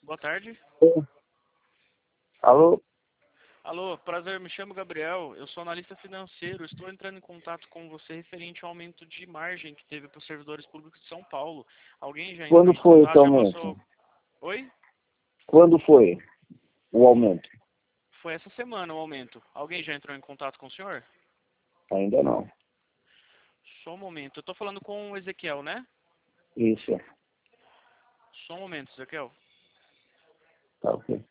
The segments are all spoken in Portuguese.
Boa tarde. Alô? Alô, prazer, me chamo Gabriel, eu sou analista financeiro, estou entrando em contato com você referente ao aumento de margem que teve para os servidores públicos de São Paulo. Alguém já entrou Quando em foi esse contato, já aumento? passou... Oi? Quando foi o aumento? Foi essa semana o aumento. Alguém já entrou em contato com o senhor? Ainda não. Só um momento, eu estou falando com o Ezequiel, né? Isso. Só um momento, Ezequiel. Tá ok.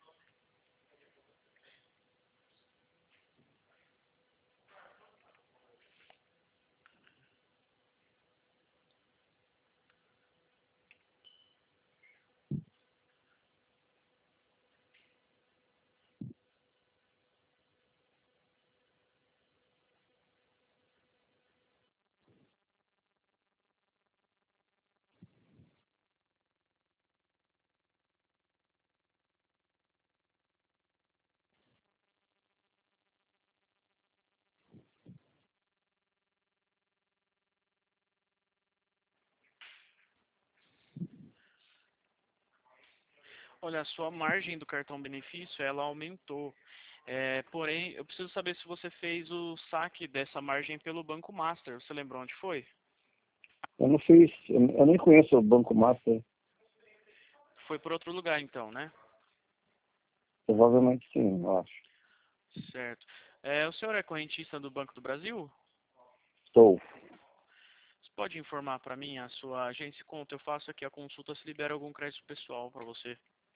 Olha, a sua margem do cartão benefício, ela aumentou. Porém, eu preciso saber se você fez o saque dessa margem pelo Banco Master. Você lembra onde foi? Eu não fiz, eu nem conheço o Banco Master. Foi por outro lugar, então, né? Provavelmente sim, eu acho. Certo. O senhor é correntista do Banco do Brasil? Estou. Você pode informar para mim a sua agência e conta? Eu faço aqui a consulta se libera algum crédito pessoal para você.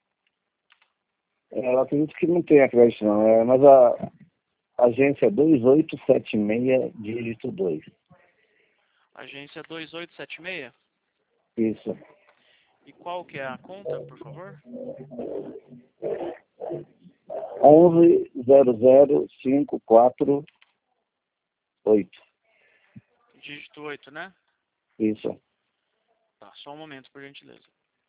Eu acredito que não tem acréscimo, não. Mas a agência é 2876, dígito 2. Agência 2876. Isso. E qual que é a conta, por favor? 11 00548. Dígito 8, né? Isso. Tá, só um momento, por gentileza.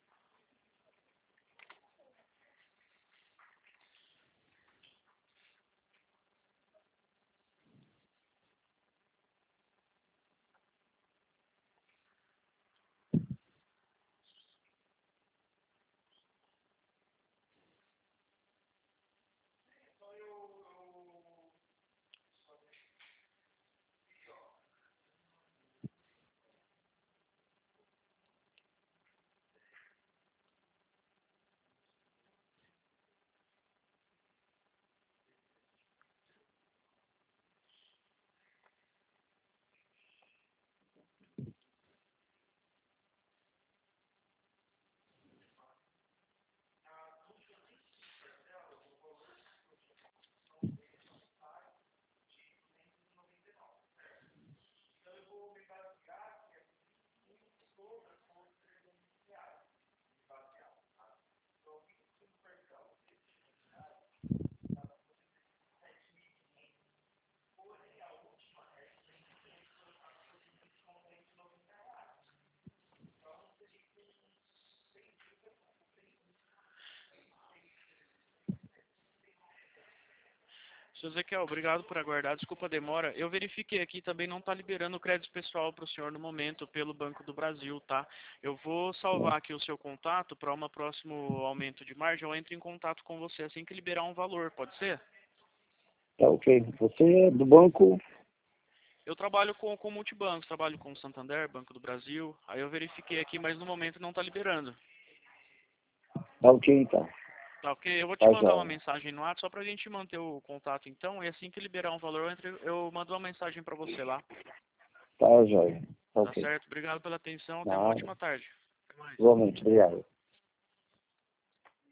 Seu Ezequiel, obrigado por aguardar. Desculpa a demora. Eu verifiquei aqui, também não está liberando o crédito pessoal para o senhor no momento pelo Banco do Brasil, tá? Eu vou salvar aqui o seu contato para um próximo aumento de margem. Eu entro em contato com você assim que liberar um valor, pode ser? Tá ok. Você é do banco? Eu trabalho com multibancos, trabalho com Santander, Banco do Brasil. Aí eu verifiquei aqui, mas no momento não está liberando. Tá ok, então. Tá ok? Eu vou te Tá mandar uma já. mensagem no WhatsApp só pra gente manter o contato então. E assim que liberar um valor, eu mando uma mensagem pra você lá. Tá já. Tá Tá ok. certo? Obrigado pela atenção. Tenha uma Nada. ótima tarde. Até mais. Igualmente, obrigado.